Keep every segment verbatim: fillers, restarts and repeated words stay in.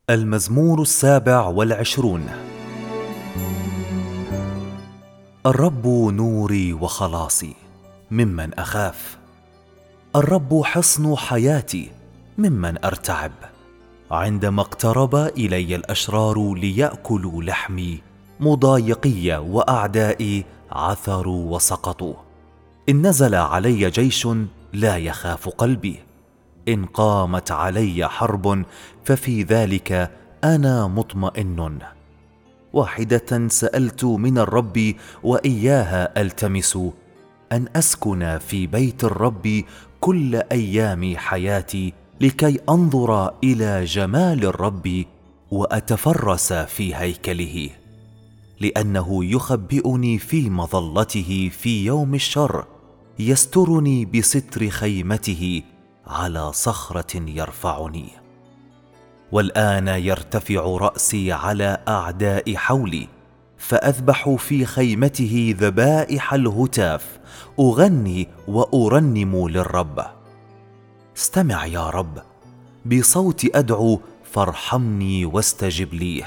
المزمور السابع والعشرون. الرب نوري وخلاصي، ممن أخاف. الرب حصن حياتي، ممن أرتعب. عندما اقترب إلي الأشرار ليأكلوا لحمي، مضايقي وأعدائي عثروا وسقطوا. إن نزل علي جيش لا يخاف قلبي، إن قامت علي حرب ففي ذلك أنا مطمئن. واحدة سألت من الرب وإياها ألتمس، أن أسكن في بيت الرب كل أيام حياتي، لكي أنظر إلى جمال الرب وأتفرس في هيكله. لأنه يخبئني في مظلته في يوم الشر، يسترني بستر خيمته، على صخرة يرفعني. والآن يرتفع رأسي على أعداء حولي، فأذبح في خيمته ذبائح الهتاف، أغني وأرنم للرب. استمع يا رب، بصوت أدعو، فارحمني واستجب لي.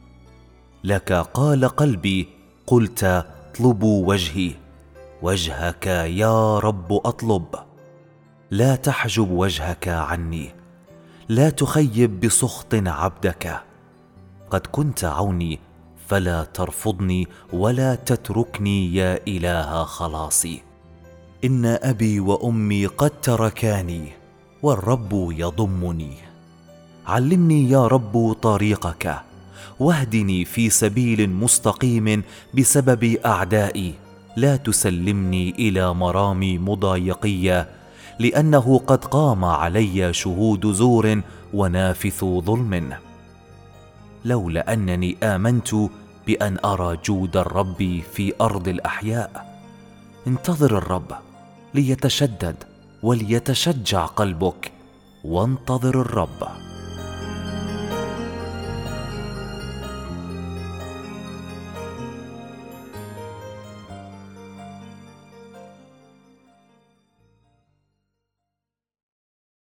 لك قال قلبي، قلت اطلبوا وجهي، وجهك يا رب أطلب. لا تحجب وجهك عني، لا تخيب بسخط عبدك. قد كنت عوني، فلا ترفضني ولا تتركني يا إله خلاصي. إن أبي وأمي قد تركاني، والرب يضمني. علمني يا رب طريقك، واهدني في سبيل مستقيم بسبب أعدائي. لا تسلمني إلى مرام مضايقي، لأنه قد قام علي شهود زور ونافث ظلم. لولا أنني آمنت بأن أرى جود الرب في أرض الأحياء. انتظر الرب ليتشدد وليتشجع قلبك، وانتظر الرب.